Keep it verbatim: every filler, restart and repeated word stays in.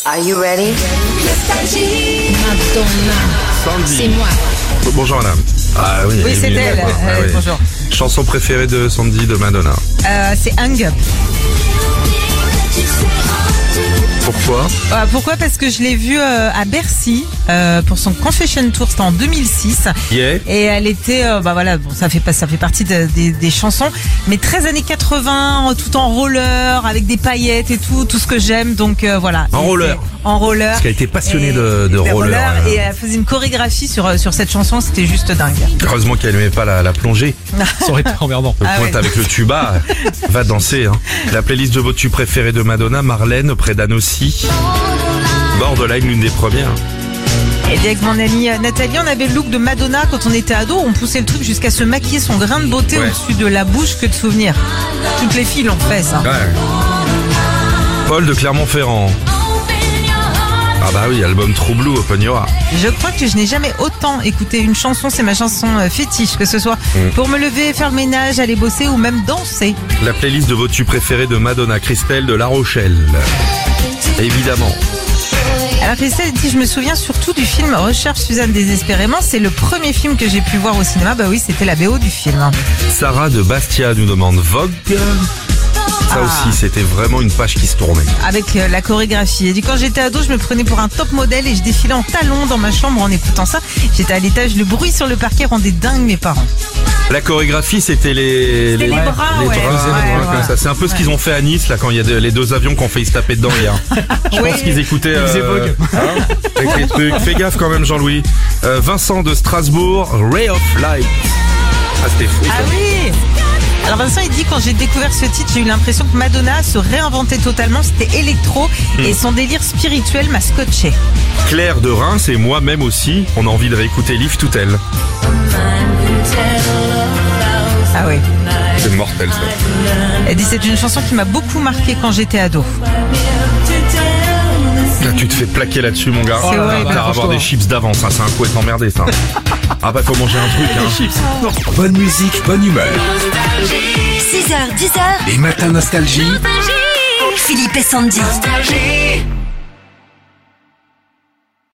Are you ready? Madonna. Sandy. C'est moi. Bonjour madame. Ah oui, Oui, c'est évidemment. elle. Ah Euh, oui. Bonjour. Chanson préférée de Sandy de Madonna. Euh, c'est Hang Up. Pourquoi? Euh, pourquoi? Parce que je l'ai vue euh, à Bercy euh, pour son Confession Tour, c'était en deux mille six. Yeah. Et elle était, euh, bah voilà, bon, ça fait pas, ça fait partie de- des, des chansons, mais très années quatre-vingts, tout en roller, avec des paillettes et tout, tout ce que j'aime. Donc euh, voilà. En Et roller. c'est- En roller. Parce qu'elle était passionnée Et- de, de des roller. rollers, et elle faisait une chorégraphie sur sur cette chanson, c'était juste dingue. Heureusement qu'elle n'aimait pas la, la plongée. Ça aurait été emmerdant. Le Ah pointe ouais. avec le tuba, va danser. Hein. La playlist de vos tubes préférés de Madonna, Marlène, auprès d'Annecy. Borderline, l'une des premières. Et bien avec mon amie euh, Nathalie, on avait le look de Madonna quand on était ado, on poussait le truc jusqu'à se maquiller son grain de beauté Ouais. au-dessus de la bouche que de souvenirs. Toutes les filles l'ont fait ça. Ouais. Paul de Clermont-Ferrand. Ah bah oui, album True Blue, Open Your Heart. Je crois que je n'ai jamais autant écouté une chanson, c'est ma chanson euh, fétiche, que ce soit Mm. pour me lever, faire le ménage, aller bosser ou même danser. La playlist de vos tubes préférés de Madonna, Christelle de La Rochelle. Évidemment. Alors Christelle dit, je me souviens surtout du film Recherche Suzanne désespérément, c'est le premier film que j'ai pu voir au cinéma, bah oui c'était la B O du film. Sarah de Bastia nous demande Vogue. Ça Ah. aussi, c'était vraiment une page qui se tournait. Avec euh, la chorégraphie. Elle dit, quand j'étais ado, je me prenais pour un top modèle et je défilais en talons dans ma chambre en écoutant ça. J'étais à l'étage, le bruit sur le parquet rendait dingue mes parents. La chorégraphie, c'était les... C'était les bras, les ouais. bras, Ouais, ouais, ouais. comme ça. C'est un peu ce qu'ils ont fait à Nice, là, quand il y a de- les deux avions qui ont failli se taper dedans hier. Je Oui. pense qu'ils écoutaient... faisaient euh, Vogue. hein, avec les trucs. Fais gaffe quand même, Jean-Louis. Euh, Vincent de Strasbourg, Ray of Light. Ah, c'était fou, ça. Ah oui. Alors Vincent il dit, quand j'ai découvert ce titre, j'ai eu l'impression que Madonna se réinventait totalement, c'était électro et son délire spirituel m'a scotché. Claire de Reims et moi-même aussi, on a envie de réécouter Live to Tell. Ah oui. C'est mortel, ça. Elle dit, c'est une chanson qui m'a beaucoup marqué quand j'étais ado. Là, tu te fais plaquer là-dessus, mon gars. C'est horrible. T'as à avoir des chips d'avance, ça, c'est un coup être emmerdé, ça. Ah bah, faut manger un truc, hein. Bonne musique, bonne humeur. six heures, dix heures. Les matins nostalgie. Philippe et Sandy.